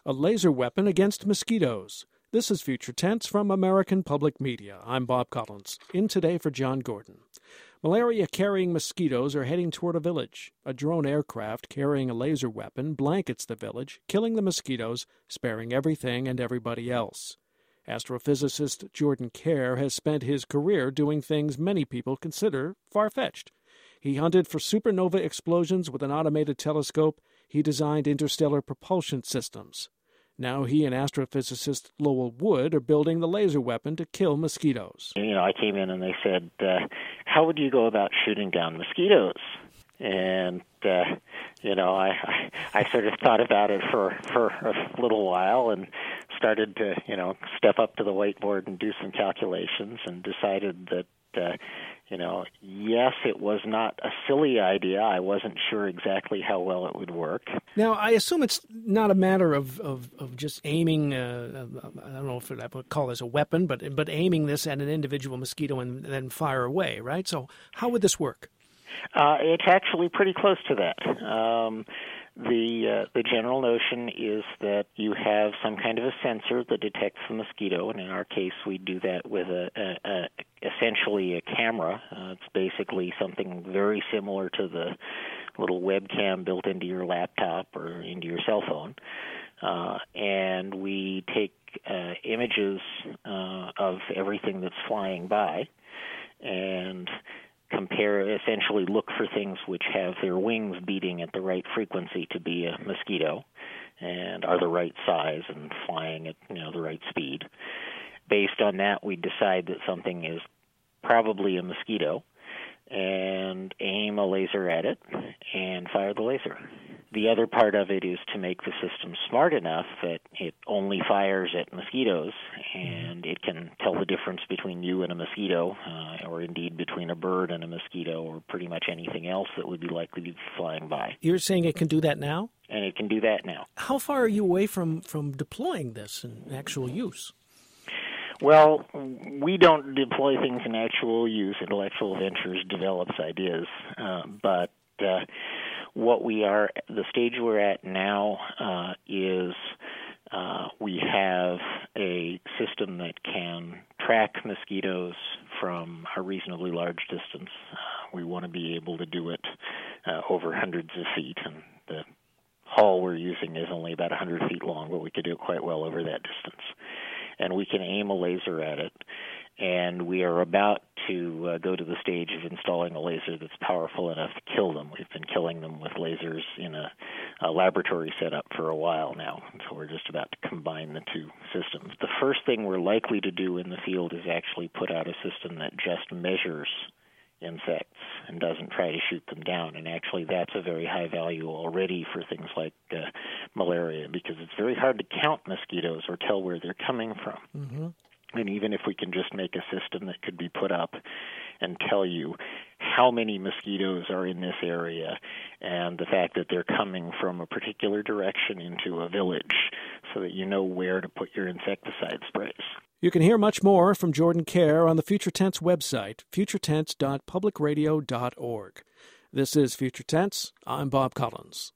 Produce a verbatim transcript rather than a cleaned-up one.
a laser weapon against mosquitoes. This is Future Tense from American Public Media. I'm Bob Collins, in today for John Gordon. Malaria-carrying mosquitoes are heading toward a village. A drone aircraft carrying a laser weapon blankets the village, killing the mosquitoes, sparing everything and everybody else. Astrophysicist Jordan Kare has spent his career doing things many people consider far-fetched. He hunted for supernova explosions with an automated telescope. He designed interstellar propulsion systems. Now he and astrophysicist Lowell Wood are building the laser weapon to kill mosquitoes. You know, I came in and they said, uh, how would you go about shooting down mosquitoes? And, uh, you know, I, I I sort of thought about it for, for a little while and started to, you know, step up to the whiteboard and do some calculations and decided that, uh, you know, yes, it was not a silly idea. I wasn't sure exactly how well it would work. Now, I assume it's not a matter of, of, of just aiming, uh, I don't know if I would call this a weapon, but but aiming this at an individual mosquito and then fire away, right? So how would this work? Uh, it's actually pretty close to that. Um, the uh, the general notion is that you have some kind of a sensor that detects the mosquito, and in our case, we do that with a, a, a essentially a camera. Uh, it's basically something very similar to the little webcam built into your laptop or into your cell phone, uh, and we take uh, images uh, of everything that's flying by, and compare, essentially look for things which have their wings beating at the right frequency to be a mosquito and are the right size and flying at, you know, the right speed. Based on that, we decide that something is probably a mosquito and aim a laser at it and fire the laser. The other part of it is to make the system smart enough that it only fires at mosquitoes, and it can tell the difference between you and a mosquito, uh, or indeed between a bird and a mosquito, or pretty much anything else that would be likely to be flying by. You're saying it can do that now? And it can do that now. How far are you away from, from deploying this in actual use? Well, we don't deploy things in actual use. Intellectual Ventures develops ideas, uh, but uh, what we are, the stage we're at now uh, is uh, we have a system that can track mosquitoes from a reasonably large distance. Uh, we want to be able to do it uh, over hundreds of feet, and the hull we're using is only about one hundred feet long, but we could do it quite well over that distance. And we can aim a laser at it, and we are about to uh, go to the stage of installing a laser that's powerful enough to kill them. We've been killing them with lasers in a, a laboratory setup for a while now, so we're just about to combine the two systems. The first thing we're likely to do in the field is actually put out a system that just measures insects and doesn't try to shoot them down. And actually that's a very high value already for things like uh, malaria, because it's very hard to count mosquitoes or tell where they're coming from. Mm-hmm. And even if we can just make a system that could be put up and tell you how many mosquitoes are in this area and the fact that they're coming from a particular direction into a village so that you know where to put your insecticide sprays. You can hear much more from Jordan Kare on the Future Tense website, future tense dot public radio dot org. This is Future Tense. I'm Bob Collins.